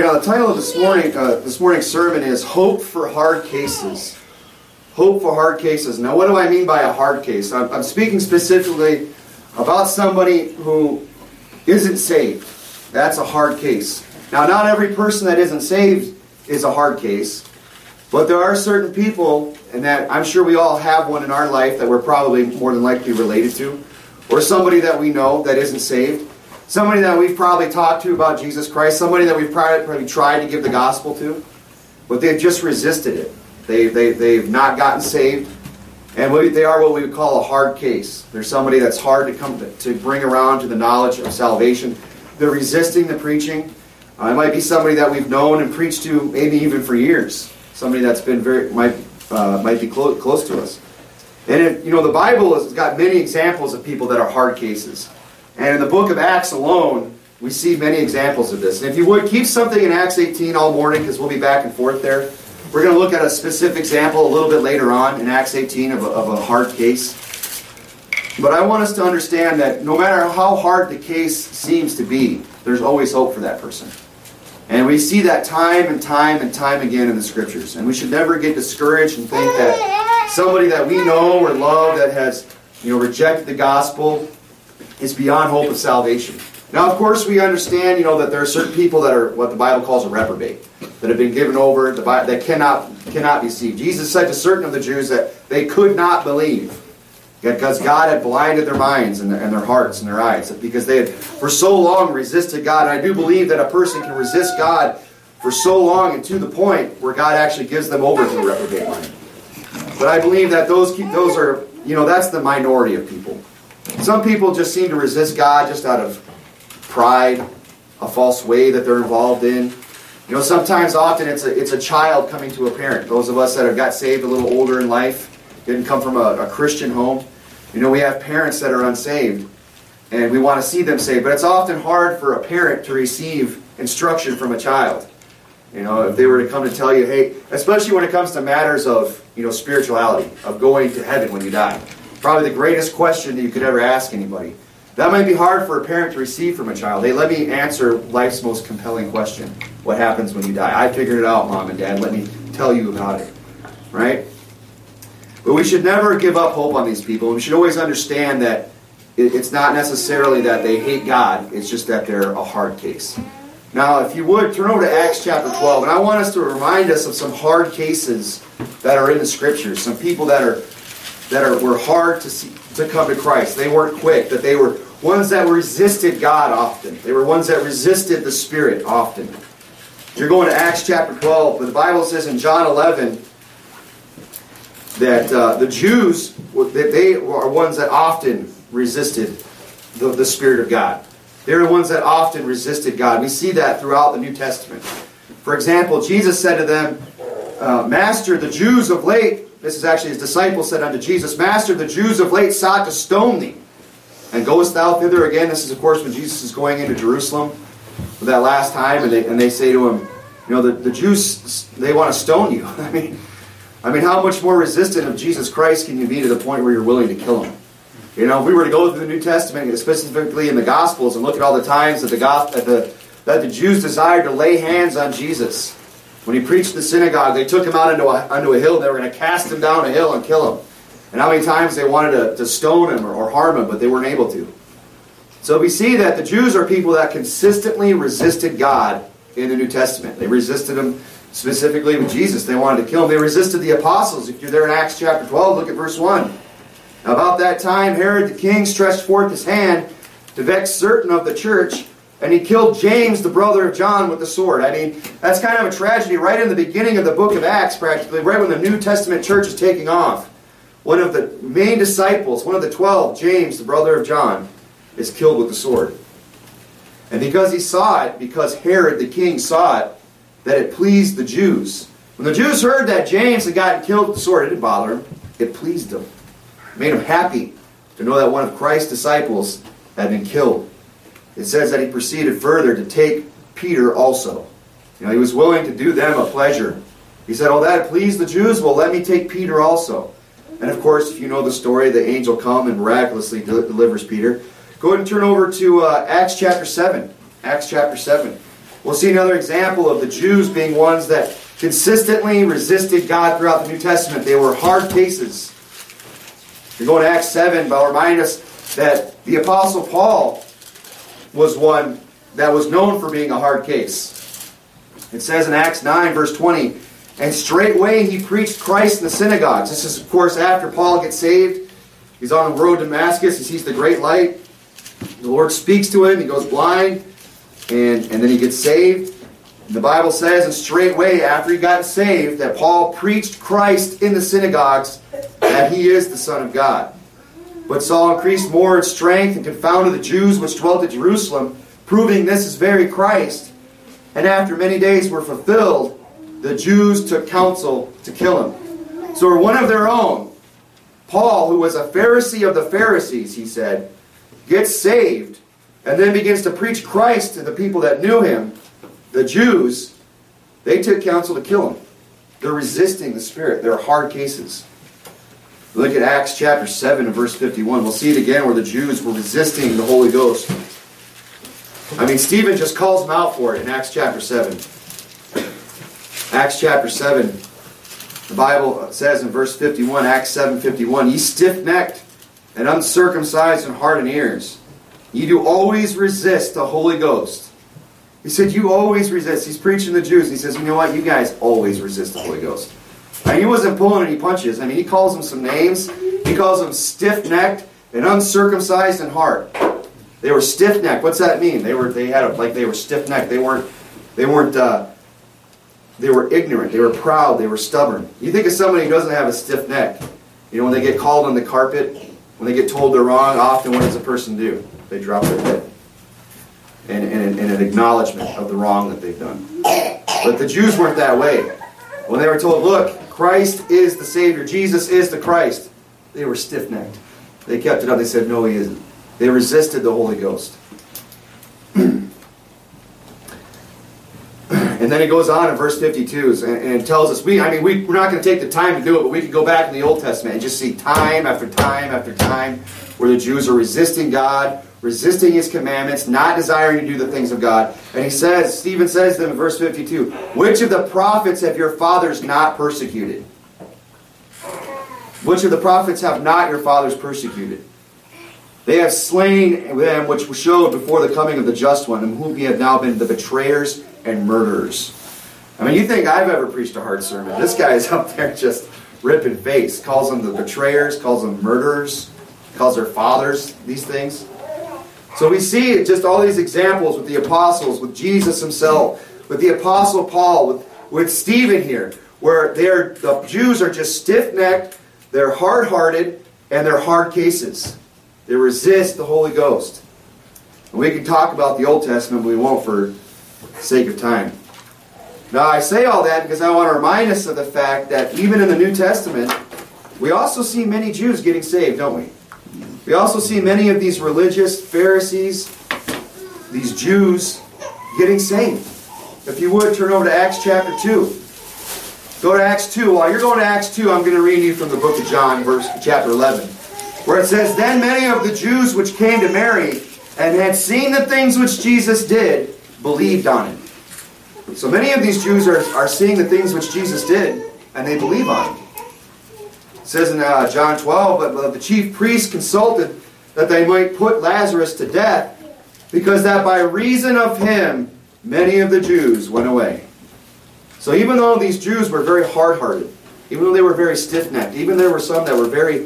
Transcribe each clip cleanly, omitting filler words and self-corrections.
right, now the title of this morning's sermon is Hope for Hard Cases. Hope for hard cases. Now, what do I mean by a hard case? I'm speaking specifically about somebody who isn't saved. That's a hard case. Now, not every person that isn't saved is a hard case, but there are certain people, and that I'm sure we all have one in our life that we're probably more than likely related to, or somebody that we know that isn't saved, somebody that we've probably talked to about Jesus Christ, somebody that we've probably tried to give the gospel to, but they've just resisted it. They've not gotten saved, and they are what we would call a hard case. They're somebody that's hard to come to bring around to the knowledge of salvation. They're resisting the preaching. It might be somebody that we've known and preached to maybe even for years. Somebody that's been might be close to us. And the Bible has got many examples of people that are hard cases. And in the book of Acts alone, we see many examples of this. And if you would, keep something in Acts 18 all morning, because we'll be back and forth there. We're going to look at a specific example a little bit later on in Acts 18 of a hard case. But I want us to understand that no matter how hard the case seems to be, there's always hope for that person. And we see that time and time and time again in the Scriptures. And we should never get discouraged and think that somebody that we know or love that has rejected the gospel is beyond hope of salvation. Now, of course, we understand that there are certain people that are what the Bible calls a reprobate, that have been given over, that cannot be saved. Jesus said to certain of the Jews that they could not believe because God had blinded their minds and their hearts and their eyes, because they had for so long resisted God. And I do believe that a person can resist God for so long and to the point where God actually gives them over to a reprobate mind. But I believe that those are, that's the minority of people. Some people just seem to resist God just out of pride, a false way that they're involved in. Sometimes, often, it's a child coming to a parent. Those of us that have got saved a little older in life, didn't come from a Christian home. We have parents that are unsaved, and we want to see them saved. But it's often hard for a parent to receive instruction from a child. If they were to come to tell you, hey, especially when it comes to matters of, spirituality, of going to heaven when you die. Probably the greatest question that you could ever ask anybody. That might be hard for a parent to receive from a child. Hey, let me answer life's most compelling question. What happens when you die? I figured it out, Mom and Dad. Let me tell you about it. Right? But we should never give up hope on these people. We should always understand that it's not necessarily that they hate God. It's just that they're a hard case. Now, if you would, turn over to Acts chapter 12. And I want us to remind us of some hard cases that are in the Scriptures. Some people that were hard to come to Christ. They weren't quick. That they were ones that resisted God often. They were ones that resisted the Spirit often. You're going to Acts chapter 12, but the Bible says in John 11 that the Jews, they are ones that often resisted the Spirit of God. They're the ones that often resisted God. We see that throughout the New Testament. For example, Jesus said to them, Master, the Jews of late, this is actually his disciples said unto Jesus, Master, the Jews of late sought to stone thee. And goest thou thither again? This is, of course, when Jesus is going into Jerusalem for that last time, and they say to him, the Jews, they want to stone you. I mean, how much more resistant of Jesus Christ can you be to the point where you're willing to kill him? If we were to go through the New Testament, specifically in the Gospels, and look at all the times that the Jews desired to lay hands on Jesus. When he preached in the synagogue, they took him out onto a hill. They were going to cast him down a hill and kill him. And how many times they wanted to stone him or harm him, but they weren't able to. So we see that the Jews are people that consistently resisted God in the New Testament. They resisted him specifically with Jesus. They wanted to kill him. They resisted the apostles. If you're there in Acts chapter 12, look at verse 1. Now, about that time, Herod the king stretched forth his hand to vex certain of the church, and he killed James, the brother of John, with the sword. That's kind of a tragedy right in the beginning of the book of Acts, practically, right when the New Testament church is taking off. One of the main disciples, one of the 12, James, the brother of John, is killed with the sword. And because Herod the king saw it, that it pleased the Jews. When the Jews heard that James had gotten killed with the sword, it didn't bother him. It pleased them. It made him happy to know that one of Christ's disciples had been killed. It says that he proceeded further to take Peter also. He was willing to do them a pleasure. He said, that pleased the Jews? Well, let me take Peter also. And of course, if you know the story, the angel comes and miraculously delivers Peter. Go ahead and turn over to Acts chapter 7. Acts chapter 7. We'll see another example of the Jews being ones that consistently resisted God throughout the New Testament. They were hard cases. You go to Acts 7, but I'll remind us that the Apostle Paul was one that was known for being a hard case. It says in Acts 9, verse 20, "And straightway he preached Christ in the synagogues." This is, of course, after Paul gets saved. He's on the road to Damascus. He sees the great light. The Lord speaks to him. He goes blind. And then he gets saved. And the Bible says, and straightway after he got saved, that Paul preached Christ in the synagogues, that he is the Son of God. But Saul increased more in strength and confounded the Jews which dwelt at Jerusalem, proving this is very Christ. And after many days were fulfilled, the Jews took counsel to kill him. So one of their own, Paul, who was a Pharisee of the Pharisees, he said, gets saved and then begins to preach Christ to the people that knew him, the Jews. They took counsel to kill him. They're resisting the Spirit. They're hard cases. Look at Acts chapter 7 and verse 51. We'll see it again where the Jews were resisting the Holy Ghost. I mean, Stephen just calls them out for it in Acts chapter 7. Acts chapter 7. The Bible says in verse 51, Acts 7:51, "Ye stiff-necked and uncircumcised in heart and ears, ye do always resist the Holy Ghost." He said, you always resist. He's preaching to the Jews. He says, you know what? You guys always resist the Holy Ghost. I mean, he wasn't pulling any punches. I mean, he calls them some names. He calls them stiff-necked and uncircumcised in heart. They were stiff-necked. What's that mean? They were stiff-necked. They were ignorant. They were proud. They were stubborn. You think of somebody who doesn't have a stiff neck. You know, when they get called on the carpet, when they get told they're wrong, often what does a person do? They drop their head. And an acknowledgement of the wrong that they've done. But the Jews weren't that way. When they were told, look, Christ is the Savior, Jesus is the Christ, they were stiff-necked. They kept it up. They said, no, he isn't. They resisted the Holy Ghost. And then it goes on in verse 52 and tells us, we're not going to take the time to do it, but we can go back in the Old Testament and just see time after time after time where the Jews are resisting God, resisting His commandments, not desiring to do the things of God. And Stephen says to them in verse 52, "Which of the prophets have your fathers not persecuted? Which of the prophets have not your fathers persecuted? They have slain them which showed before the coming of the just one, and whom ye have now been the betrayers and murderers." I mean, you think I've ever preached a hard sermon. This guy is up there just ripping face. Calls them the betrayers, calls them murderers, calls their fathers these things. So we see just all these examples with the apostles, with Jesus himself, with the apostle Paul, with Stephen here, where the Jews are just stiff-necked, they're hard-hearted, and they're hard cases. They resist the Holy Ghost. And we can talk about the Old Testament, but we won't for the sake of time. Now, I say all that because I want to remind us of the fact that even in the New Testament, we also see many Jews getting saved, don't we? We also see many of these religious Pharisees, these Jews, getting saved. If you would, turn over to Acts chapter 2. Go to Acts 2. While you're going to Acts 2, I'm going to read you from the book of John, chapter 11. Where it says, "Then many of the Jews which came to Mary and had seen the things which Jesus did, believed on him." So many of these Jews are seeing the things which Jesus did, and they believe on him. It says in John 12, "But the chief priests consulted that they might put Lazarus to death, because that by reason of him many of the Jews went away." So even though these Jews were very hard-hearted, even though they were very stiff-necked, even there were some that were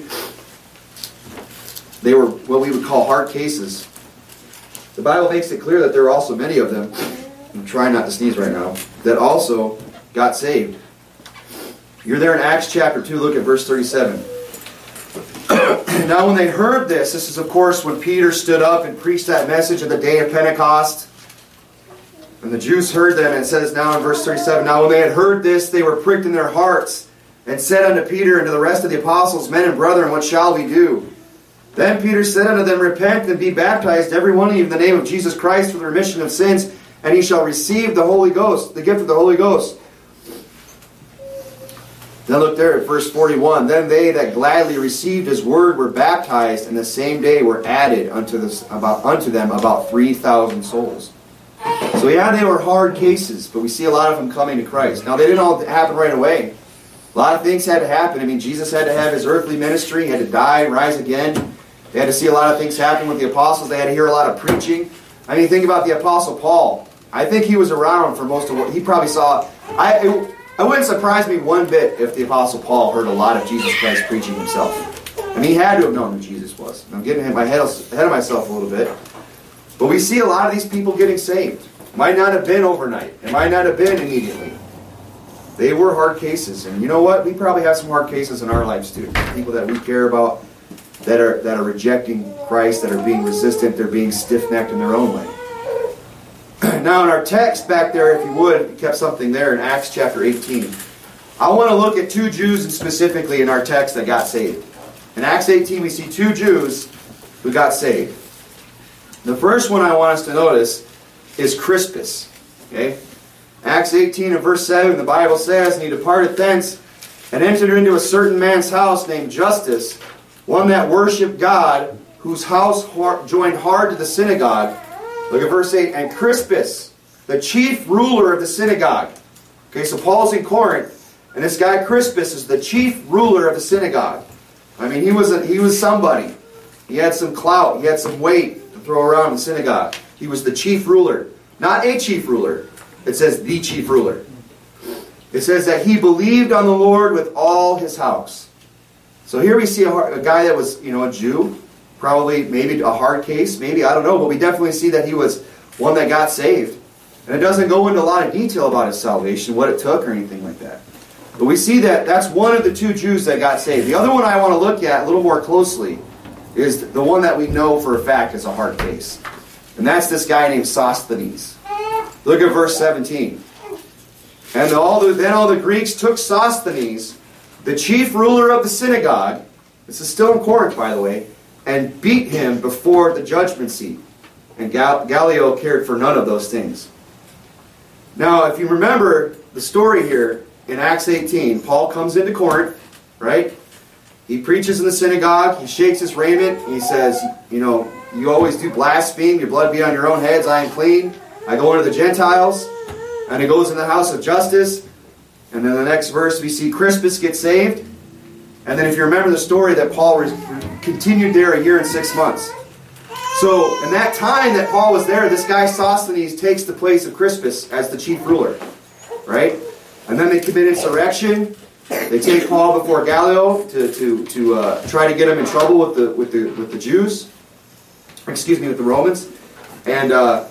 they were what we would call hard cases, the Bible makes it clear that there are also many of them, I'm trying not to sneeze right now, that also got saved. You're there in Acts chapter 2, look at verse 37. "Now when they heard this is of course when Peter stood up and preached that message of the day of Pentecost. And the Jews heard them, and it says now in verse 37, "Now when they had heard this, they were pricked in their hearts, and said unto Peter and to the rest of the apostles, Men and brethren, what shall we do? Then Peter said unto them, Repent and be baptized, every one of you, in the name of Jesus Christ, for the remission of sins, and ye shall receive the Holy Ghost," the gift of the Holy Ghost. Then look there at verse 41. "Then they that gladly received his word were baptized, and the same day were added unto them about 3,000 souls." So yeah, they were hard cases, but we see a lot of them coming to Christ. Now, they didn't all happen right away. A lot of things had to happen. I mean, Jesus had to have his earthly ministry. He had to die, rise again. They had to see a lot of things happen with the apostles. They had to hear a lot of preaching. I mean, think about the Apostle Paul. I think he was around for most of what he probably saw. It wouldn't surprise me one bit if the Apostle Paul heard a lot of Jesus Christ preaching himself. I mean, he had to have known who Jesus was. I'm getting ahead of myself a little bit. But we see a lot of these people getting saved. It might not have been overnight. It might not have been immediately. They were hard cases. And you know what? We probably have some hard cases in our lives too. People that we care about that are rejecting Christ, that are being resistant, they're being stiff-necked in their own way. Now in our text back there, if you would, we kept something there in Acts chapter 18. I want to look at two Jews specifically in our text that got saved. In Acts 18 we see two Jews who got saved. The first one I want us to notice is Crispus. Okay? Acts 18 and verse 7, the Bible says, "And he departed thence, and entered into a certain man's house named Justus, one that worshipped God, whose house joined hard to the synagogue." Look at verse 8. "And Crispus, the chief ruler of the synagogue." Okay, so Paul's in Corinth, and this guy Crispus is the chief ruler of the synagogue. I mean, he was somebody. He had some clout. He had some weight to throw around the synagogue. He was the chief ruler. Not a chief ruler. It says the chief ruler. It says that he believed on the Lord with all his house. So here we see a guy that was, a Jew. Probably, maybe a hard case. Maybe, I don't know. But we definitely see that he was one that got saved. And it doesn't go into a lot of detail about his salvation, what it took or anything like that. But we see that that's one of the two Jews that got saved. The other one I want to look at a little more closely is the one that we know for a fact is a hard case. And that's this guy named Sosthenes. Look at verse 17. "And then all the Greeks took Sosthenes, the chief ruler of the synagogue," this is still in Corinth, by the way, "and beat him before the judgment seat. And Gallio cared for none of those things." Now, if you remember the story here in Acts 18, Paul comes into Corinth, right? He preaches in the synagogue. He shakes his raiment. He says, you always do blaspheme. Your blood be on your own heads. I am clean. I go into the Gentiles. And he goes in the house of Justus. And then the next verse we see Crispus get saved. And then if you remember the story that Paul continued there a year and 6 months. So in that time that Paul was there, this guy Sosthenes takes the place of Crispus as the chief ruler. Right? And then they commit insurrection. They take Paul before Gallio to try to get him in trouble with the Jews. Excuse me, with the Romans. And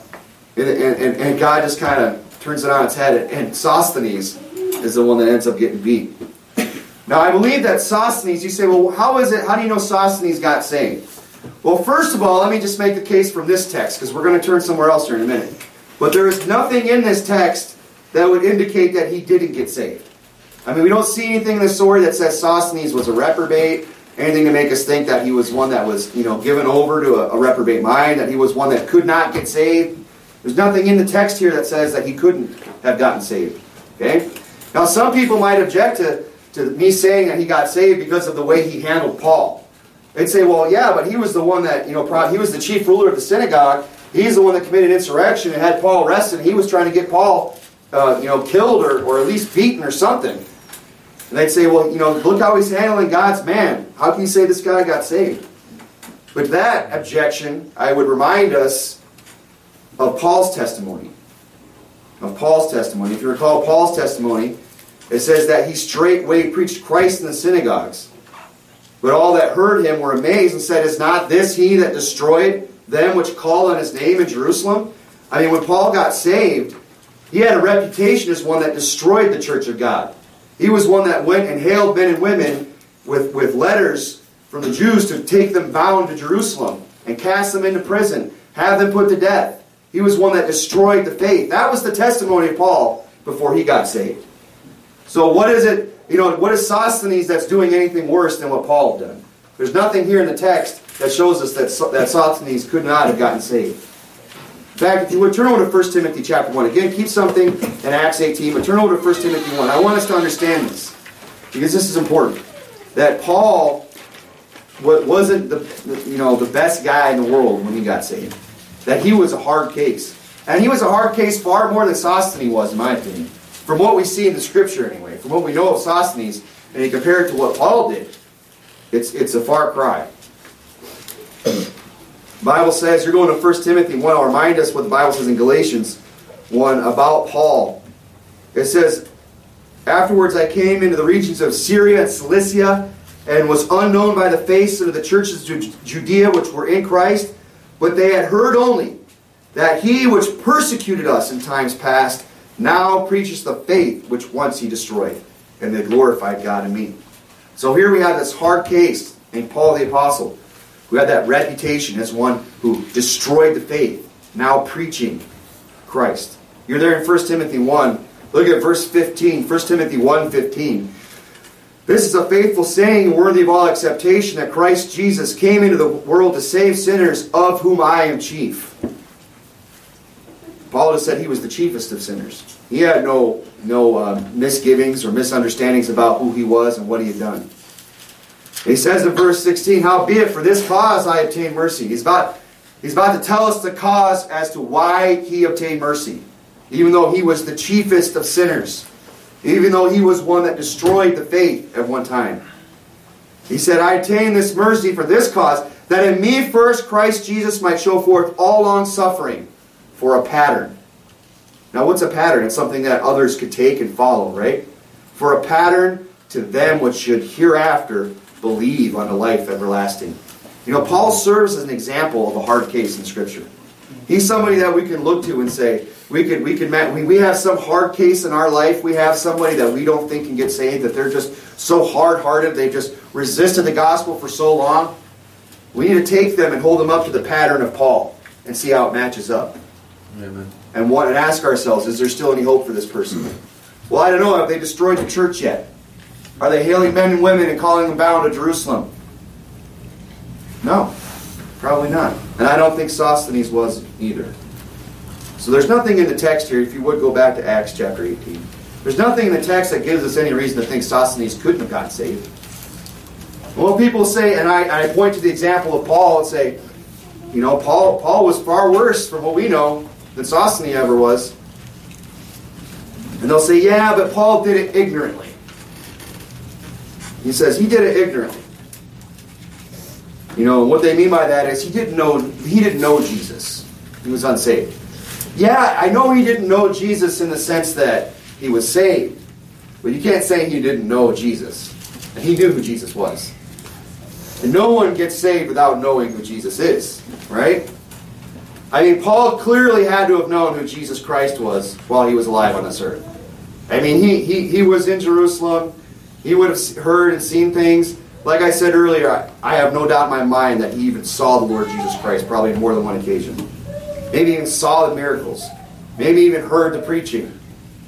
God just kind of turns it on its head. And Sosthenes is the one that ends up getting beat. Now I believe that Sosthenes, you say, well, how do you know Sosthenes got saved? Well, first of all, let me just make the case from this text, because we're going to turn somewhere else here in a minute. But there is nothing in this text that would indicate that he didn't get saved. I mean, we don't see anything in the story that says Sosthenes was a reprobate, anything to make us think that he was one that was, given over to a reprobate mind, that he was one that could not get saved. There's nothing in the text here that says that he couldn't have gotten saved. Okay? Now, some people might object to me saying that he got saved because of the way he handled Paul. They'd say, well, yeah, but he was the one that, he was the chief ruler of the synagogue. He's the one that committed insurrection and had Paul arrested. He was trying to get Paul, killed or at least beaten or something. And they'd say, well, look how he's handling God's man. How can you say this guy got saved? With that objection, I would remind us of Paul's testimony. Of Paul's testimony. If you recall Paul's testimony, it says that he straightway preached Christ in the synagogues. But all that heard him were amazed and said, "Is not this he that destroyed them which called on his name in Jerusalem?" I mean, when Paul got saved, he had a reputation as one that destroyed the church of God. He was one that went and hailed men and women with letters from the Jews to take them bound to Jerusalem and cast them into prison, have them put to death. He was one that destroyed the faith. That was the testimony of Paul before he got saved. So what is it? What is Sosthenes that's doing anything worse than what Paul had done? There's nothing here in the text that shows us that Sosthenes could not have gotten saved. In fact, if you would turn over to 1 Timothy chapter 1. Again, keep something in Acts 18, but turn over to 1 Timothy 1. I want us to understand this, because this is important. That Paul wasn't the best guy in the world when he got saved. That he was a hard case. And he was a hard case far more than Sosthenes was, in my opinion. From what we see in the Scripture, anyway. From what we know of Sosthenes, and you compare it to what Paul did, it's a far cry. The Bible says, you're going to 1 Timothy 1, I'll remind us what the Bible says in Galatians 1 about Paul. It says, afterwards I came into the regions of Syria and Cilicia, and was unknown by the face of the churches of Judea which were in Christ, but they had heard only that he which persecuted us in times past now preaches the faith which once he destroyed, and they glorified God in me. So here we have this hard case named Paul the Apostle, who had that reputation as one who destroyed the faith, now preaching Christ. You're there in 1 Timothy 1. Look at verse 15, 1 Timothy 1:15. This is a faithful saying and worthy of all acceptation, that Christ Jesus came into the world to save sinners, of whom I am chief. Paul just said he was the chiefest of sinners. He had no misgivings or misunderstandings about who he was and what he had done. He says in verse 16, howbeit for this cause I obtained mercy. He's about to tell us the cause as to why he obtained mercy. Even though he was the chiefest of sinners. Even though he was one that destroyed the faith at one time. He said, I obtained this mercy for this cause, that in me first Christ Jesus might show forth all long suffering for a pattern. Now what's a pattern? It's something that others could take and follow, right? For a pattern to them which should hereafter believe unto life everlasting. You know, Paul serves as an example of a hard case in Scripture. He's somebody that we can look to and say, we have some hard case in our life. We have somebody that we don't think can get saved, that they're just so hard-hearted, they've just resisted the gospel for so long. We need to take them and hold them up to the pattern of Paul and see how it matches up. Amen. And ask ourselves, is there still any hope for this person? Well, I don't know. Have they destroyed the church yet? Are they hailing men and women and calling them bound to Jerusalem? No, probably not. And I don't think Sosthenes was either. So there's nothing in the text here, if you would go back to Acts chapter 18. There's nothing in the text that gives us any reason to think Sosthenes couldn't have gotten saved. Well, people say, and I point to the example of Paul and say, you know, Paul was far worse from what we know than Sosthenes ever was. And they'll say, yeah, but Paul did it ignorantly. He says he did it ignorantly. You know, what they mean by that is he didn't know Jesus. He was unsaved. Yeah, I know he didn't know Jesus in the sense that he was saved. But you can't say he didn't know Jesus. And he knew who Jesus was. And no one gets saved without knowing who Jesus is. Right? I mean, Paul clearly had to have known who Jesus Christ was while he was alive on this earth. I mean, he was in Jerusalem. He would have heard and seen things. Like I said earlier, I have no doubt in my mind that he even saw the Lord Jesus Christ, probably on more than one occasion. Maybe even saw the miracles. Maybe even heard the preaching.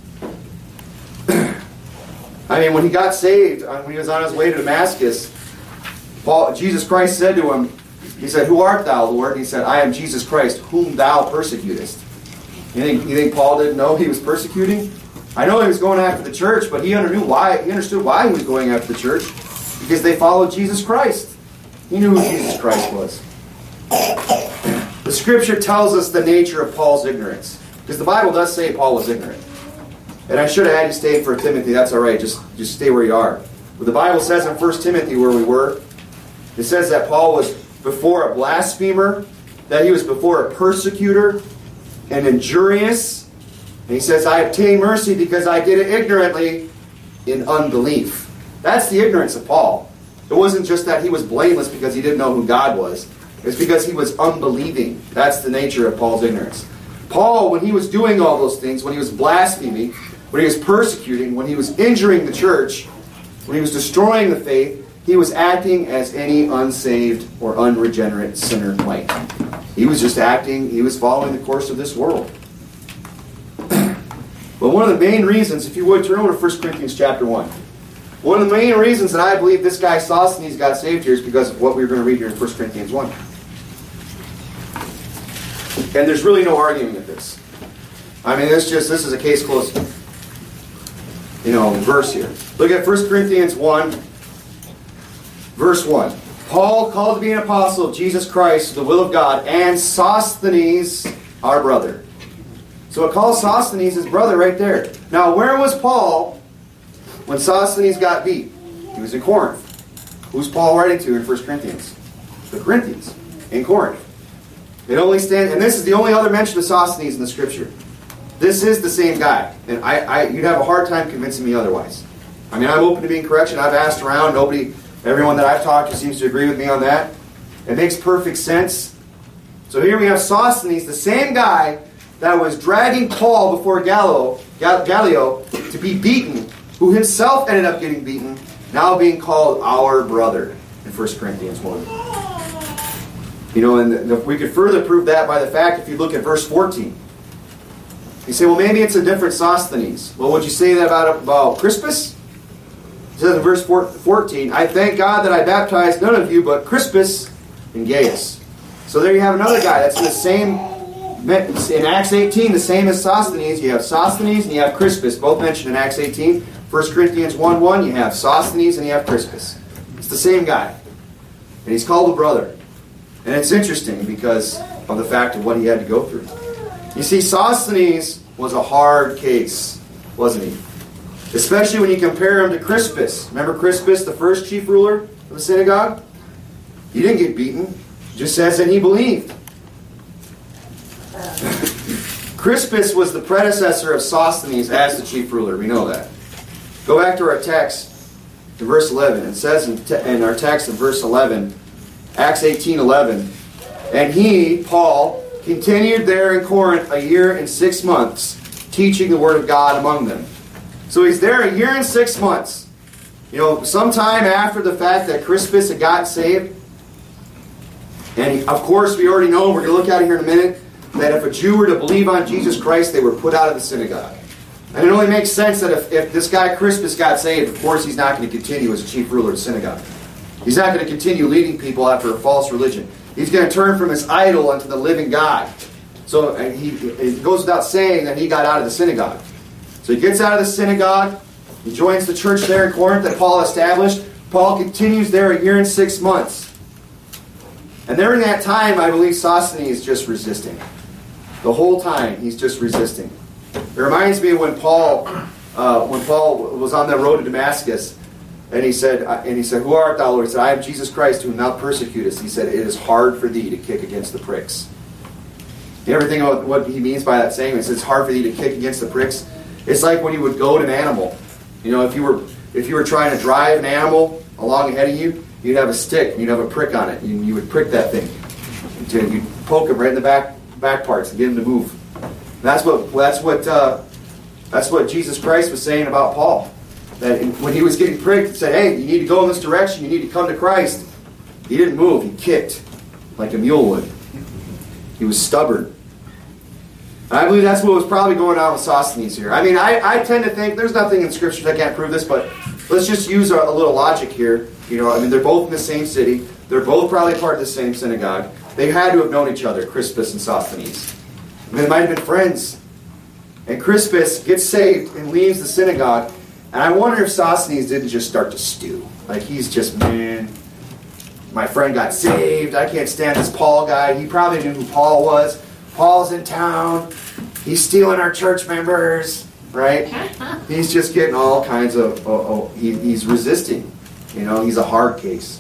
I mean, when he got saved, when he was on his way to Damascus, Jesus Christ said to him, he said, who art thou, Lord? And he said, I am Jesus Christ, whom thou persecutest. You think Paul didn't know he was persecuting? I know he was going after the church, but he understood why he was going after the church. Because they followed Jesus Christ. He knew who Jesus Christ was. The Scripture tells us the nature of Paul's ignorance. Because the Bible does say Paul was ignorant. And I should have had you stay for Timothy. That's all right. Just stay where you are. But the Bible says in 1 Timothy, where we were, it says that Paul was before a blasphemer, that he was before a persecutor, and injurious. And he says, I obtained mercy because I did it ignorantly in unbelief. That's the ignorance of Paul. It wasn't just that he was blameless because he didn't know who God was. It's because he was unbelieving. That's the nature of Paul's ignorance. Paul, when he was doing all those things, when he was blaspheming, when he was persecuting, when he was injuring the church, when he was destroying the faith, he was acting as any unsaved or unregenerate sinner might. He was just acting, he was following the course of this world. But one of the main reasons, if you would, turn over to 1 Corinthians chapter 1. One of the main reasons that I believe this guy Sosthenes got saved here is because of what we're going to read here in 1 Corinthians 1. And there's really no arguing with this. I mean, this is a case closed, verse here. Look at 1 Corinthians 1, verse 1. Paul, called to be an apostle of Jesus Christ, the will of God, and Sosthenes, our brother. So it calls Sosthenes his brother right there. Now, where was Paul when Sosthenes got beat? He was in Corinth. Who's Paul writing to in 1 Corinthians? The Corinthians in Corinth. It only stands, and this is the only other mention of Sosthenes in the Scripture. This is the same guy, and you'd have a hard time convincing me otherwise. I mean, I'm open to being correction. I've asked around. Everyone that I've talked to seems to agree with me on that. It makes perfect sense. So here we have Sosthenes, the same guy that was dragging Paul before Gallio to be beaten, who himself ended up getting beaten, now being called our brother in 1 Corinthians 1. And we could further prove that by the fact if you look at verse 14. You say, well, maybe it's a different Sosthenes. Well, would you say that about Crispus? It says in verse 14, I thank God that I baptized none of you but Crispus and Gaius. So there you have another guy that's in the same, in Acts 18, the same as Sosthenes. You have Sosthenes and you have Crispus, both mentioned in Acts 18. 1 Corinthians 1:1, you have Sosthenes and you have Crispus. It's the same guy. And he's called a brother. And it's interesting because of the fact of what he had to go through. You see, Sosthenes was a hard case, wasn't he? Especially when you compare him to Crispus. Remember Crispus, the first chief ruler of the synagogue? He didn't get beaten. It just says that he believed. Crispus was the predecessor of Sosthenes as the chief ruler. We know that. Go back to our text to verse 11. It says in our text in verse 11, Acts 18:11, and he, Paul, continued there in Corinth 1 year and 6 months, teaching the word of God among them. So he's there 1 year and 6 months. Sometime after the fact that Crispus had gotten saved. And of course, we already know, we're going to look at it here in a minute, that if a Jew were to believe on Jesus Christ, they were put out of the synagogue. And it only makes sense that if this guy Crispus got saved, of course he's not going to continue as a chief ruler of the synagogue. He's not going to continue leading people after a false religion. He's going to turn from his idol unto the living God. So it goes without saying that he got out of the synagogue. So he gets out of the synagogue. He joins the church there in Corinth that Paul established. Paul continues there 1 year and 6 months. And during that time, I believe Sosthenes is just resisting. The whole time, he's just resisting. It reminds me of when Paul was on the road to Damascus, and he said, "Who art thou, Lord?" He said, "I am Jesus Christ, whom thou persecutest." He said, "It is hard for thee to kick against the pricks." You ever think of what he means by that saying? He says, "It's hard for thee to kick against the pricks." It's like when you would goad an animal. If you were trying to drive an animal along ahead of you, you'd have a stick and you'd have a prick on it. You would prick that thing. You'd poke him right in the back parts and get him to move. That's what Jesus Christ was saying about Paul. That when he was getting pricked, he said, "Hey, you need to go in this direction. You need to come to Christ." He didn't move. He kicked like a mule would. He was stubborn. And I believe that's what was probably going on with Sosthenes here. I mean, I tend to think, there's nothing in Scripture that can't prove this, but let's just use a little logic here. They're both in the same city. They're both probably part of the same synagogue. They had to have known each other, Crispus and Sosthenes. They might have been friends. And Crispus gets saved and leaves the synagogue. And I wonder if Sosthenes didn't just start to stew. Like he's just, man, my friend got saved. I can't stand this Paul guy. He probably knew who Paul was. Paul's in town. He's stealing our church members. Right? He's just getting all kinds of, he's resisting. He's a hard case.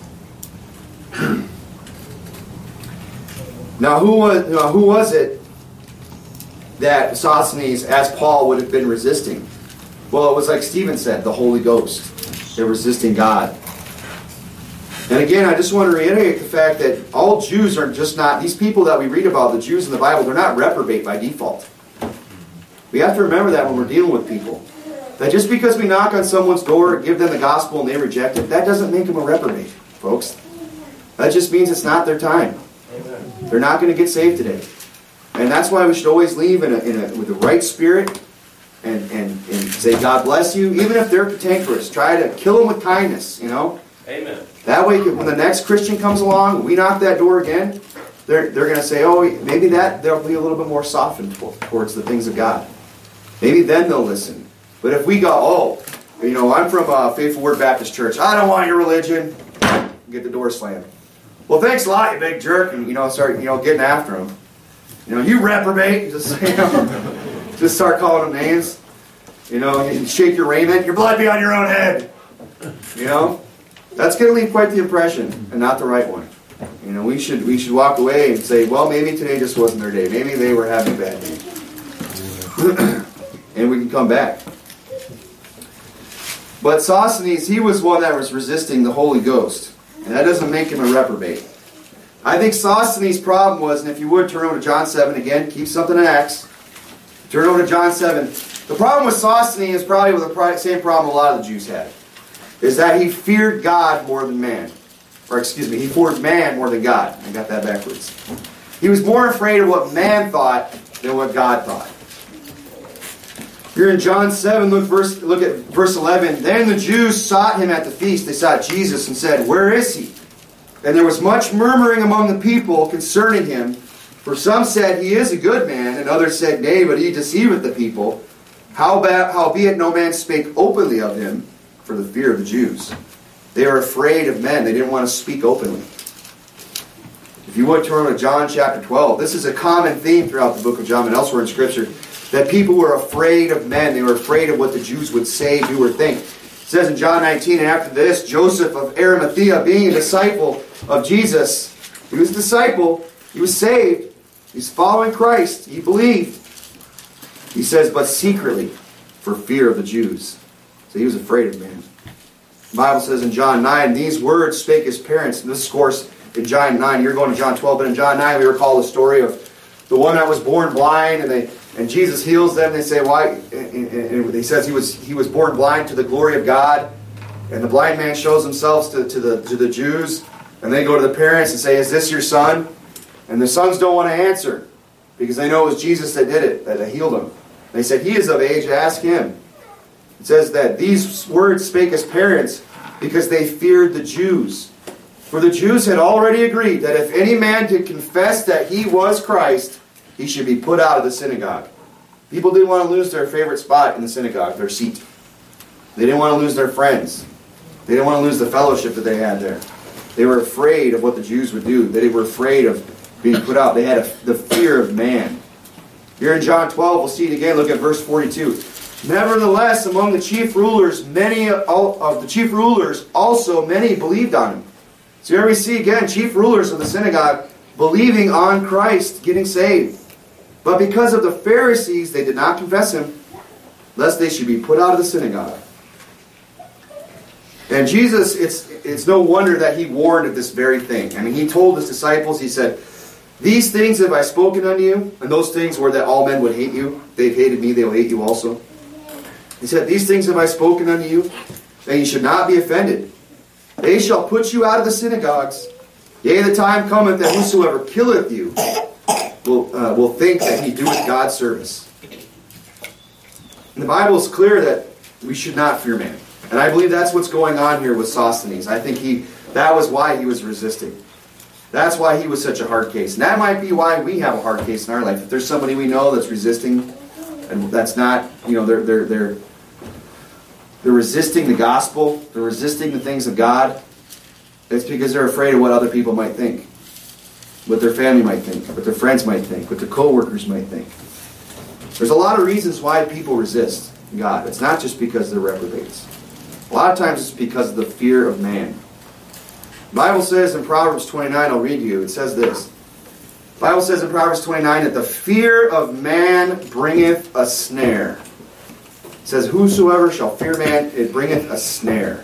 Now, who was it that Sosthenes, as Paul, would have been resisting? Well, it was like Stephen said, the Holy Ghost. They're resisting God. And again, I just want to reiterate the fact that all Jews are just not, these people that we read about, the Jews in the Bible, they're not reprobate by default. We have to remember that when we're dealing with people. That just because we knock on someone's door, give them the gospel, and they reject it, that doesn't make them a reprobate, folks. That just means it's not their time. Amen. They're not going to get saved today. And that's why we should always leave with the right spirit and say, "God bless you." Even if they're cantankerous, try to kill them with kindness, Amen. That way, when the next Christian comes along, we knock that door again, they're going to say, "Oh, maybe they'll be a little bit more softened towards the things of God." Maybe then they'll listen. But if we go, I'm from Faithful Word Baptist Church. I don't want your religion. Get the door slammed. Well, thanks a lot, you big jerk. And, start, getting after them. You reprobate. Just, Just start calling them names. You know, and shake your raiment. Your blood be on your own head. You know, that's going to leave quite the impression, and not the right one. You know, we should walk away and say, well, maybe today just wasn't their day. Maybe they were having a bad day. And we can come back. But Sosthenes, he was one that was resisting the Holy Ghost. And that doesn't make him a reprobate. I think Sosthenes' problem was, and if you would turn over to John 7 again, keep something in Acts. Turn over to John 7. The problem with Sosthenes is probably with the same problem a lot of the Jews had. Is that he feared God more than man. Or excuse me, he feared man more than God. I got that backwards. He was more afraid of what man thought than what God thought. Here in John 7, look at verse 11. Then the Jews sought him at the feast. They sought Jesus and said, "Where is he?" And there was much murmuring among the people concerning him. For some said, "He is a good man," and others said, "Nay, but he deceiveth the people. Howbeit no man spake openly of him for the fear of the Jews." They were afraid of men. They didn't want to speak openly. If you would turn to John chapter 12, this is a common theme throughout the book of John and elsewhere in Scripture, that people were afraid of men. They were afraid of what the Jews would say, do, or think. It says in John 19, and after this, Joseph of Arimathea, being a disciple of Jesus, he was a disciple, he was saved, he's following Christ, he believed. He says, but secretly, for fear of the Jews. So he was afraid of men. The Bible says in John 9, these words spake his parents. And this, of course, in John 9, you're going to John 12, but in John 9 we recall the story of the one that was born blind, and Jesus heals them. They say, why? And he says he was born blind to the glory of God. And the blind man shows himself to the Jews. And they go to the parents and say, is this your son? And the sons don't want to answer, because they know it was Jesus that did it, that healed him. They said, he is of age, ask him. It says that these words spake his parents because they feared the Jews. For the Jews had already agreed that if any man did confess that he was Christ, he should be put out of the synagogue. People didn't want to lose their favorite spot in the synagogue, their seat. They didn't want to lose their friends. They didn't want to lose the fellowship that they had there. They were afraid of what the Jews would do. They were afraid of being put out. They had the fear of man. Here in John 12, we'll see it again. Look at verse 42. Nevertheless, among the chief rulers, many also many believed on him. So here we see again chief rulers of the synagogue believing on Christ, getting saved. But because of the Pharisees, they did not confess him, lest they should be put out of the synagogue. And Jesus, it's no wonder that he warned of this very thing. I mean, he told his disciples, he said, these things have I spoken unto you, and those things were that all men would hate you. They've hated me, they will hate you also. He said, these things have I spoken unto you, that ye should not be offended. They shall put you out of the synagogues. Yea, the time cometh that whosoever killeth you will think that he doeth God's service. And the Bible is clear that we should not fear man. And I believe that's what's going on here with Sosthenes. I think that was why he was resisting. That's why he was such a hard case. And that might be why we have a hard case in our life. If there's somebody we know that's resisting, and that's not, they're resisting the gospel, they're resisting the things of God, it's because they're afraid of what other people might think, what their family might think, what their friends might think, what their co-workers might think. There's a lot of reasons why people resist God. It's not just because they're reprobates. A lot of times it's because of the fear of man. The Bible says in Proverbs 29, I'll read you, it says this. The Bible says in Proverbs 29 that the fear of man bringeth a snare. It says, whosoever shall fear man, it bringeth a snare.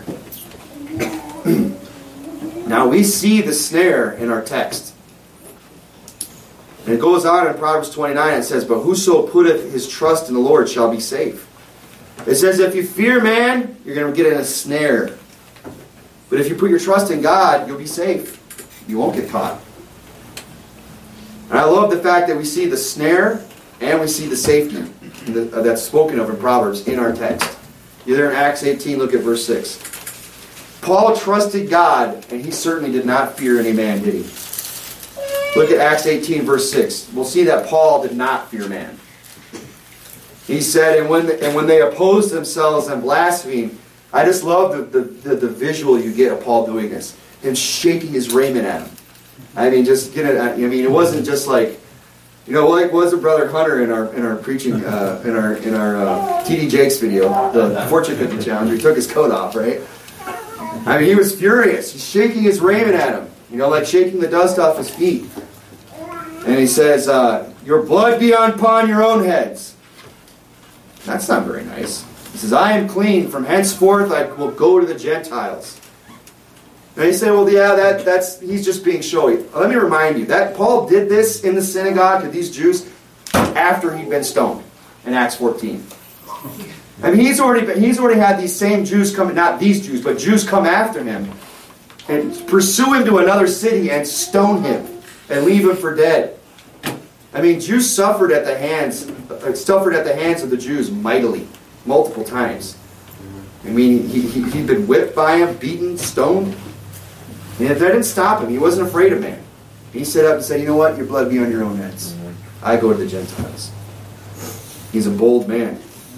Now we see the snare in our text. And it goes on in Proverbs 29, it says, but whoso putteth his trust in the Lord shall be safe. It says if you fear man, you're going to get in a snare. But if you put your trust in God, you'll be safe. You won't get caught. And I love the fact that we see the snare and we see the safety that's spoken of in Proverbs in our text. Either in Acts 18, look at verse 6. Paul trusted God, and he certainly did not fear any man, did he? Look at Acts 18, verse 6. We'll see that Paul did not fear man. He said, and when they opposed themselves and blasphemed, I just love the visual you get of Paul doing this. Him shaking his raiment at him. I mean, just get it. I mean, it wasn't just like, You know, like was a Brother Hunter in our preaching in our TD Jakes video, the fortune cookie challenge. He took his coat off, right? I mean, he was furious. He's shaking his raiment at him, you know, like shaking the dust off his feet. And he says, "Your blood be upon your own heads." That's not very nice. He says, "I am clean. From henceforth I will go to the Gentiles." And you say, well, yeah, that's he's just being showy. Let me remind you that Paul did this in the synagogue to these Jews after he'd been stoned in Acts 14. I mean, he's already had these same Jews come, not these Jews, but Jews come after him and pursue him to another city and stone him and leave him for dead. I mean, Jews suffered at the hands of the Jews mightily, multiple times. I mean, he'd been whipped by him, beaten, stoned. And if that didn't stop him, he wasn't afraid of man. He stood up and said, "You know what? Your blood be on your own heads. I go to the Gentiles." He's a bold man.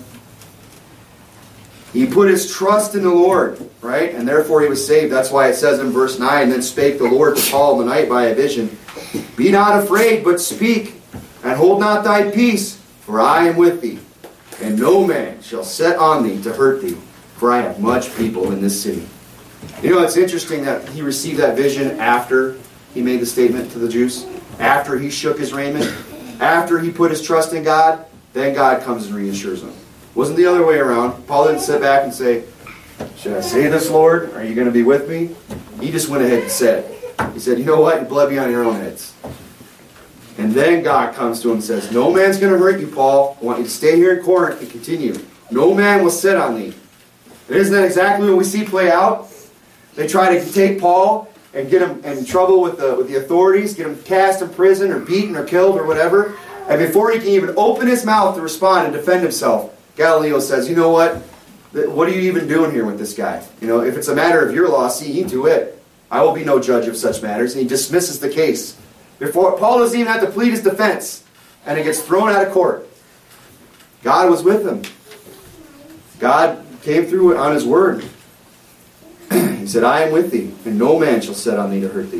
He put his trust in the Lord, right? And therefore he was saved. That's why it says in verse 9, "Then spake the Lord to Paul in the night by a vision, Be not afraid, but speak, and hold not thy peace, for I am with thee. And no man shall set on thee to hurt thee, for I have much people in this city." You know, it's interesting that he received that vision after he made the statement to the Jews. After he shook his raiment. After he put his trust in God. Then God comes and reassures him. It wasn't the other way around. Paul didn't sit back and say, "Should I say this, Lord? Are you going to be with me?" He just went ahead and said. He said, "You know what? Your blood be on your own heads." And then God comes to him and says, "No man's going to hurt you, Paul. I want you to stay here in Corinth and continue. No man will sit on thee." And isn't that exactly what we see play out? They try to take Paul and get him in trouble with the authorities, get him cast in prison or beaten or killed or whatever. And before he can even open his mouth to respond and defend himself, Galileo says, "You know what? What are you even doing here with this guy? You know, if it's a matter of your law, see ye to it. I will be no judge of such matters." And he dismisses the case. Before Paul doesn't even have to plead his defense, and it gets thrown out of court. God was with him. God came through on his word. He said, "I am with thee, and no man shall set on thee to hurt thee."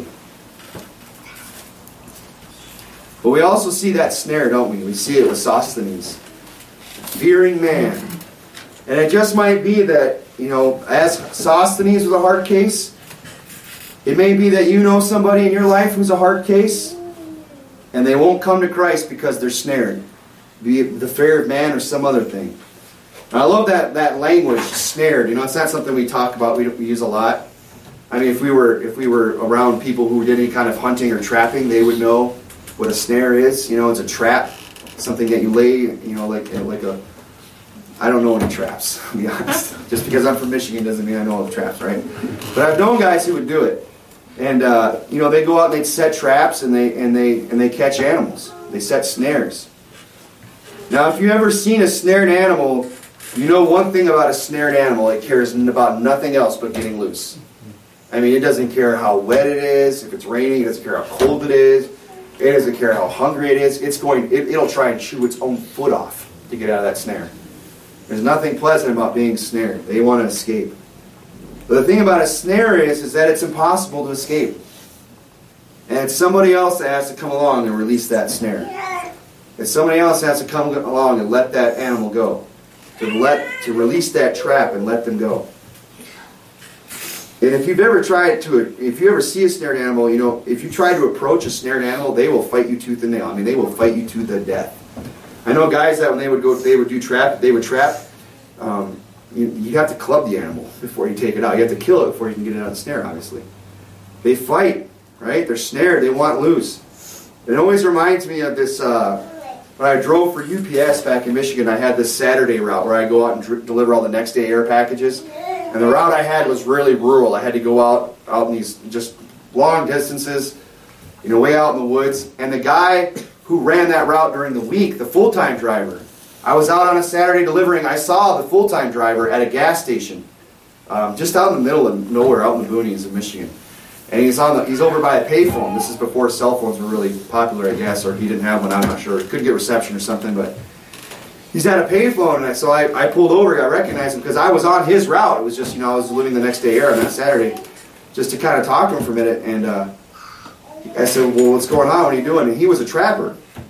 But we also see that snare, don't we? We see it with Sosthenes. Fearing man. And it just might be that, you know, as Sosthenes was a hard case, it may be that you know somebody in your life who's a hard case, and they won't come to Christ because they're snared. Be it the fear of man or some other thing. And I love that language, snared. You know, it's not something we talk about, we use a lot. I mean, if we were around people who did any kind of hunting or trapping, they would know what a snare is. You know, it's a trap, something that you lay, you know, like a... I don't know any traps, to be honest. Just because I'm from Michigan doesn't mean I know all the traps, right? But I've known guys who would do it. And, you know, they go out and they'd set traps and they catch animals. They set snares. Now, if you've ever seen a snared animal, you know one thing about a snared animal: it cares about nothing else but getting loose. I mean, it doesn't care how wet it is, if it's raining, it doesn't care how cold it is, it doesn't care how hungry it is. It'll try and chew its own foot off to get out of that snare. There's nothing pleasant about being snared. They want to escape. But the thing about a snare is that it's impossible to escape. And it's somebody else that has to come along and release that snare. And somebody else has to come along and let that animal go. To release that trap and let them go. And if you ever see a snared animal, you know, if you try to approach a snared animal, they will fight you tooth and nail. I mean, they will fight you to the death. I know guys that when they would trap. You have to club the animal before you take it out. You have to kill it before you can get it out of the snare, obviously. They fight, right? They're snared. They want loose. It always reminds me of this, when I drove for UPS back in Michigan, I had this Saturday route where I go out and deliver all the next day air packages. And the route I had was really rural. I had to go out in these just long distances, you know, way out in the woods. And the guy who ran that route during the week, the full-time driver, I was out on a Saturday delivering. I saw the full-time driver at a gas station, just out in the middle of nowhere, out in the boonies of Michigan. And he's over by a payphone. This is before cell phones were really popular, I guess, or he didn't have one. I'm not sure. He couldn't get reception or something, but he's at a payphone, and so I pulled over. I recognized him because I was on his route. It was just, you know, I was delivering the next day air on that Saturday, just to kind of talk to him for a minute. And I said, "Well, what's going on? What are you doing?" And he was a trapper.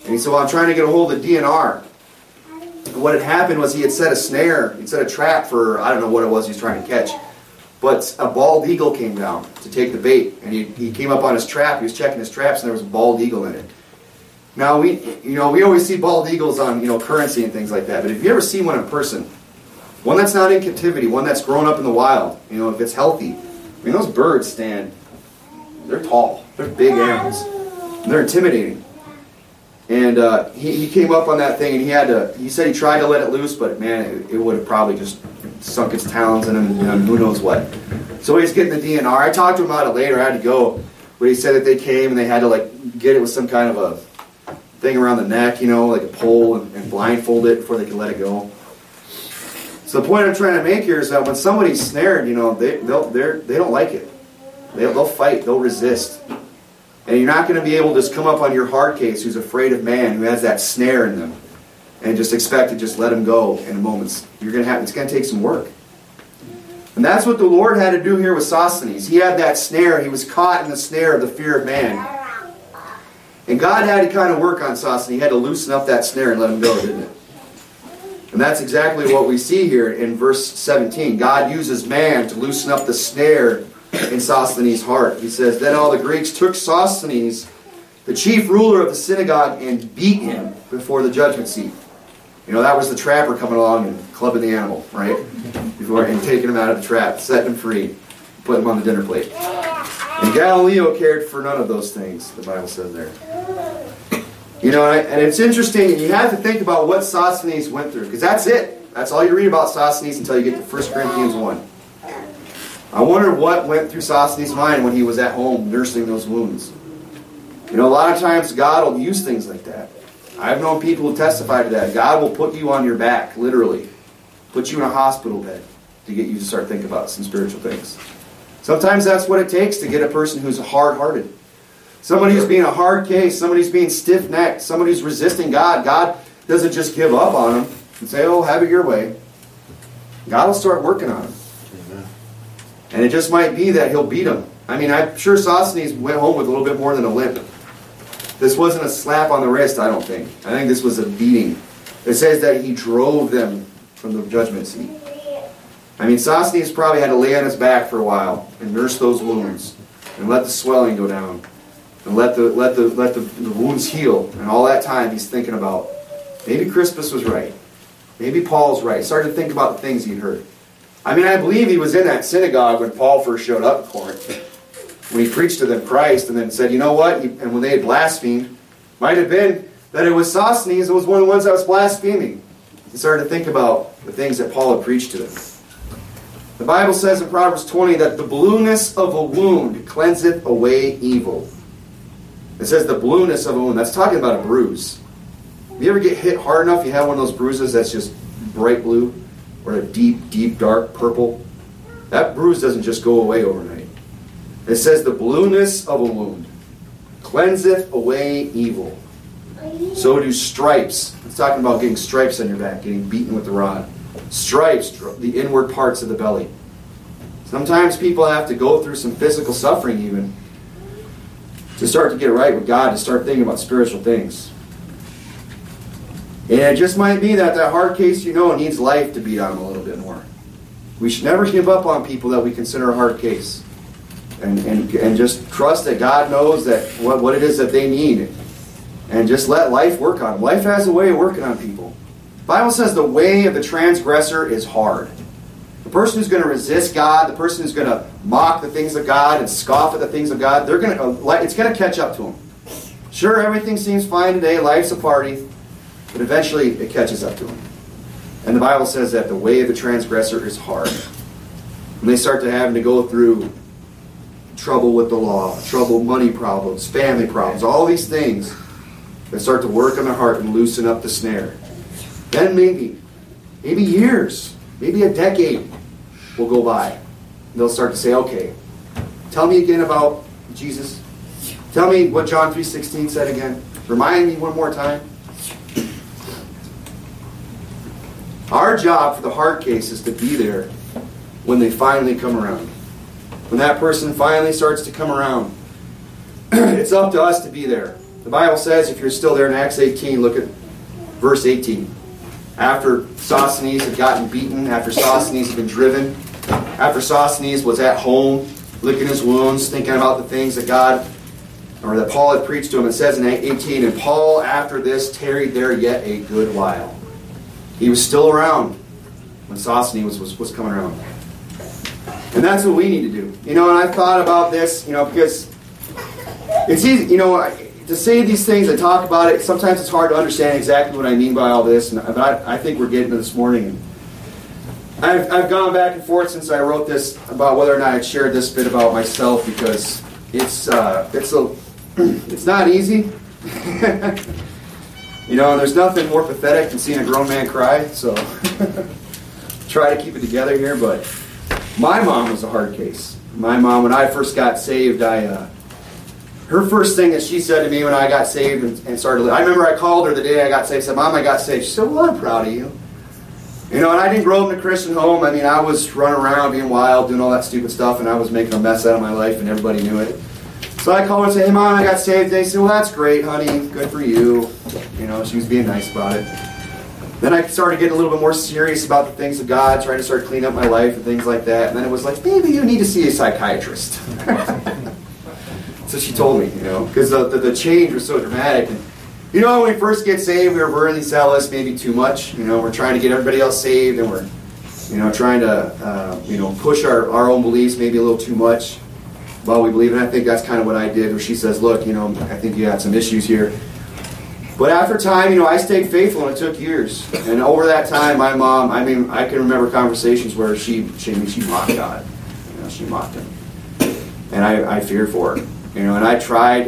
And he said, well, I'm trying to get a hold of DNR. And what had happened was he had set a snare, he'd set a trap for, I don't know what it was he was trying to catch. But a bald eagle came down to take the bait. And he came up on his trap, he was checking his traps, and there was a bald eagle in it. Now, we always see bald eagles on, currency and things like that. But if you ever see one in person, one that's not in captivity, one that's grown up in the wild, if it's healthy, those birds they're tall. They're big animals. And they're intimidating. And he came up on that thing, and he said he tried to let it loose, but man, it would have probably just sunk its talons in him, and who knows what. So he's getting the DNR. I talked to him about it later. I had to go. But he said that they came, and they had to get it with some kind of a thing around the neck, like a pole, and blindfold it before they could let it go. So the point I'm trying to make here is that when somebody's snared, they don't like it. They'll fight. They'll resist. And you're not going to be able to just come up on your hard case who's afraid of man, who has that snare in them, and just expect to just let him go in a moment. It's going to take some work. And that's what the Lord had to do here with Sosthenes. He had that snare. He was caught in the snare of the fear of man. And God had to kind of work on Sosthenes. He had to loosen up that snare and let him go, didn't it? And that's exactly what we see here in verse 17. God uses man to loosen up the snare in Sosthenes' heart. He says, then all the Greeks took Sosthenes, the chief ruler of the synagogue, and beat him before the judgment seat. That was the trapper coming along and clubbing the animal, right? And taking him out of the trap, setting him free, putting him on the dinner plate. And Galileo cared for none of those things, the Bible says there. And it's interesting, and you have to think about what Sosthenes went through, because that's it. That's all you read about Sosthenes until you get to 1 Corinthians 1. I wonder what went through Sosthenes' mind when he was at home nursing those wounds. A lot of times God will use things like that. I've known people who testify to that. God will put you on your back, literally. Put you in a hospital bed to get you to start thinking about some spiritual things. Sometimes that's what it takes to get a person who's hard-hearted. Somebody who's being a hard case, somebody who's being stiff-necked, somebody who's resisting God. God doesn't just give up on them and say, oh, have it your way. God will start working on them. And it just might be that he'll beat them. I'm sure Sosthenes went home with a little bit more than a limp. This wasn't a slap on the wrist, I don't think. I think this was a beating. It says that he drove them from the judgment seat. Sosthenes probably had to lay on his back for a while and nurse those wounds and let the swelling go down and let the wounds heal. And all that time he's thinking about, maybe Crispus was right. Maybe Paul's right. He started to think about the things he'd heard. I believe he was in that synagogue when Paul first showed up in Corinth. When he preached to them Christ and then said, you know what? And when they had blasphemed, might have been that it was Sosthenes that was one of the ones that was blaspheming. He started to think about the things that Paul had preached to them. The Bible says in Proverbs 20 that the blueness of a wound cleanseth away evil. It says the blueness of a wound. That's talking about a bruise. If you ever get hit hard enough, you have one of those bruises that's just bright blue or a deep, deep, dark purple. That bruise doesn't just go away overnight. It says the blueness of a wound cleanseth away evil. So do stripes. It's talking about getting stripes on your back, getting beaten with the rod. Stripes, the inward parts of the belly. Sometimes people have to go through some physical suffering even to start to get right with God, to start thinking about spiritual things. And it just might be that hard case needs life to beat on them a little bit more. We should never give up on people that we consider a hard case. And just trust that God knows that what it is that they need. And just let life work on them. Life has a way of working on people. The Bible says the way of the transgressor is hard. The person who's going to resist God, the person who's going to mock the things of God and scoff at the things of God, it's going to catch up to them. Sure, everything seems fine today, life's a party, but eventually it catches up to them. And the Bible says that the way of the transgressor is hard. When they start to having to go through trouble with the law, money problems, family problems, all these things that start to work on their heart and loosen up the snare. Then maybe years, maybe a decade will go by. And they'll start to say, okay, tell me again about Jesus. Tell me what John 3:16 said again. Remind me one more time. Our job for the hard case is to be there when they finally come around. When that person finally starts to come around, it's up to us to be there. The Bible says, if you're still there in Acts 18, look at verse 18. After Sosthenes had gotten beaten, after Sosthenes had been driven, after Sosthenes was at home, licking his wounds, thinking about the things that God, or that Paul had preached to him, it says in 18, and Paul after this tarried there yet a good while. He was still around when Sosthenes was coming around. And that's what we need to do. And I've thought about this, because it's easy, to say these things and talk about it, sometimes it's hard to understand exactly what I mean by all this, but I think we're getting to this morning. I've gone back and forth since I wrote this about whether or not I'd shared this bit about myself, because it's not easy. And there's nothing more pathetic than seeing a grown man cry, so try to keep it together here, but my mom was a hard case. My mom, when I first got saved, her first thing that she said to me when I got saved and started, I remember I called her the day I got saved, said, Mom, I got saved. She said, well, I'm proud of you. And I didn't grow up in a Christian home. I was running around being wild, doing all that stupid stuff, and I was making a mess out of my life, and everybody knew it. So I called her and said, hey, Mom, I got saved. They said, well, that's great, honey. Good for you. She was being nice about it. Then I started getting a little bit more serious about the things of God, trying to start cleaning up my life and things like that. And then it was like, maybe you need to see a psychiatrist. So she told me, because the change was so dramatic. And, when we first get saved, we were really zealous, maybe too much. We're trying to get everybody else saved, and we're, trying to, push our own beliefs maybe a little too much while we believe. And I think that's kind of what I did, where she says, look, I think you got some issues here. But after time, I stayed faithful, and it took years. And over that time, my mom, I can remember conversations where she mocked God. She mocked Him. And I feared for her. And I tried,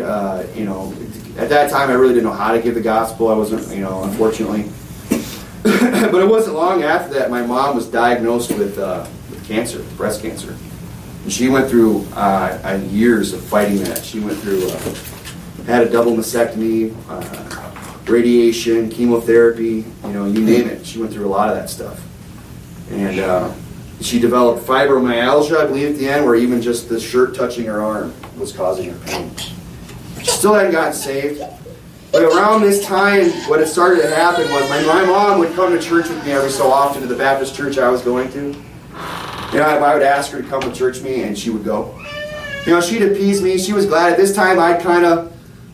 at that time I really didn't know how to give the gospel. I wasn't, unfortunately. But it wasn't long after that my mom was diagnosed with cancer, breast cancer. And she went through years of fighting that. She went through, had a double mastectomy, radiation, chemotherapy, you name it. She went through a lot of that stuff. And she developed fibromyalgia, I believe, at the end, where even just the shirt touching her arm was causing her pain. She still hadn't gotten saved. But around this time, what had started to happen was my mom would come to church with me every so often, to the Baptist church I was going to. I would ask her to come to church with me, and she would go. She'd appease me. She was glad. At this time, I'd kind of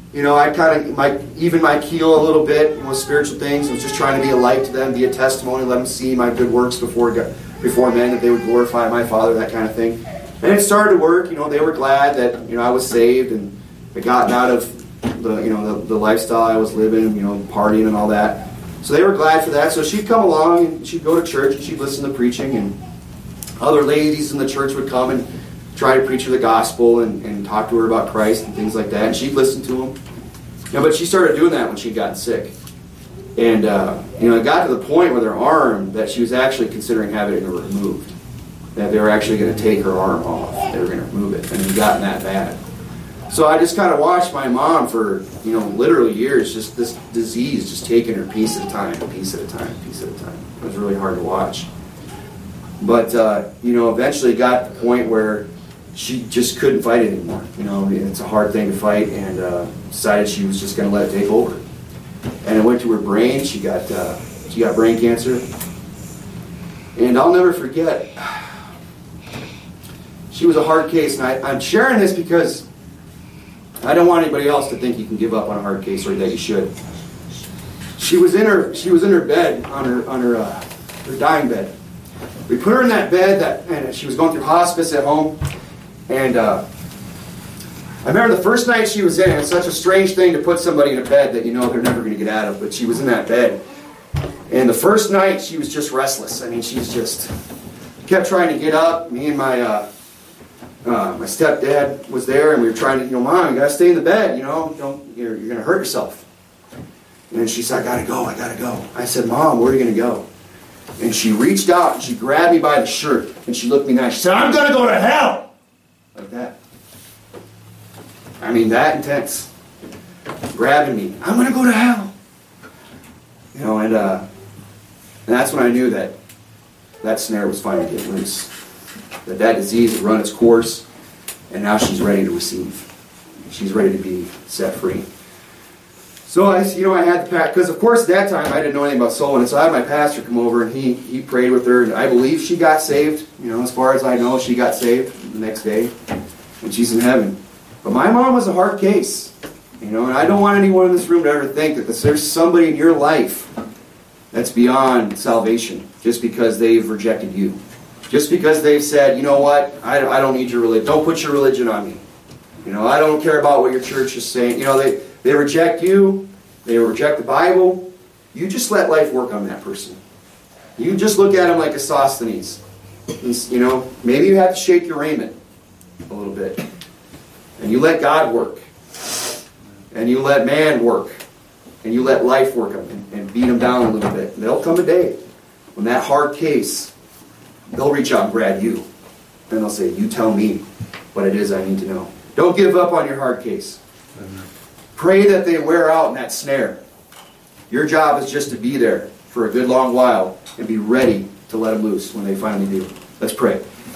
even my keel a little bit with spiritual things. I was just trying to be a light to them, be a testimony, let them see my good works before men, that they would glorify my Father, that kind of thing. And it started to work. They were glad that I was saved and had gotten out of the lifestyle I was living, partying and all that. So they were glad for that. So she'd come along and she'd go to church and she'd listen to preaching, and other ladies in the church would come and try to preach her the gospel and talk to her about Christ and things like that. And she'd listen to them. But she started doing that when she'd gotten sick. And, it got to the point with her arm that she was actually considering having it removed. That they were actually going to take her arm off. They were going to remove it. And it had gotten that bad. So I just kind of watched my mom for, literally years, just this disease just taking her piece at a time, piece at a time, piece at a time. It was really hard to watch. But, eventually it got to the point where she just couldn't fight it anymore. It's a hard thing to fight, and decided she was just going to let it take over. And it went to her brain. She got brain cancer. And I'll never forget, she was a hard case. And I'm sharing this because I don't want anybody else to think you can give up on a hard case, or that you should. She was in her bed, on her dying bed. We put her in that bed, and she was going through hospice at home. And I remember the first night she was in, it's such a strange thing to put somebody in a bed that they're never going to get out of, but she was in that bed. And the first night she was just restless. She's just kept trying to get up. Me and my stepdad was there, and we were trying to, Mom, you got to stay in the bed, you're going to hurt yourself. And she said, I got to go. I said, Mom, where are you going to go? And she reached out, and she grabbed me by the shirt, and she looked me nice. She said, I'm going to go to hell! Like that. That intense. Grabbing me. I'm going to go to hell. And that's when I knew that snare was finally getting loose. That disease had run its course, and now she's ready to receive. She's ready to be set free. So I had the pastor, because of course at that time I didn't know anything about soul winning, so I had my pastor come over and he prayed with her, and I believe she got saved. As far as I know, she got saved the next day, and she's in heaven. But my mom was a hard case, and I don't want anyone in this room to ever think that there's somebody in your life that's beyond salvation just because they've rejected you. Just because they've said, you know what, I don't need your religion. Don't put your religion on me. I don't care about what your church is saying. They reject you. They reject the Bible. You just let life work on that person. You just look at him like a Sosthenes. Maybe you have to shake your raiment a little bit. And you let God work. And you let man work. And you let life work them and beat them down a little bit. And there'll come a day when that hard case, they'll reach out and grab you. And they'll say, you tell me what it is I need to know. Don't give up on your hard case. Amen. Pray that they wear out in that snare. Your job is just to be there for a good long while and be ready to let them loose when they finally do. Let's pray.